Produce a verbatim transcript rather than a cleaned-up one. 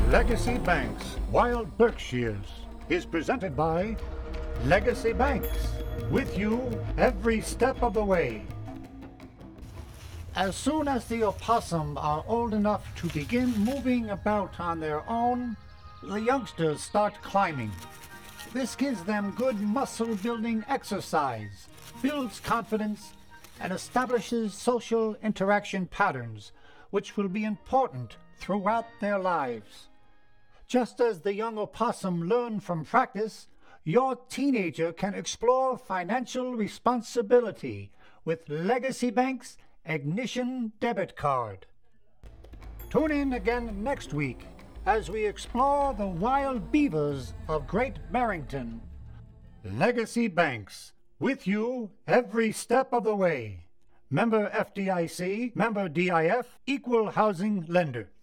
Legacy Banks Wild Berkshires is presented by Legacy Banks, with you every step of the way. As soon as the opossum are old enough to begin moving about on their own, the youngsters start climbing. This gives them good muscle-building exercise, builds confidence, and establishes social interaction patterns, which will be important throughout their lives. Just as the young opossum learn from practice, your teenager can explore financial responsibility with Legacy Bank's Ignition Debit Card. Tune in again next week as we explore the wild beavers of Great Barrington. Legacy Banks, with you every step of the way. Member F D I C, member D I F, equal housing lender.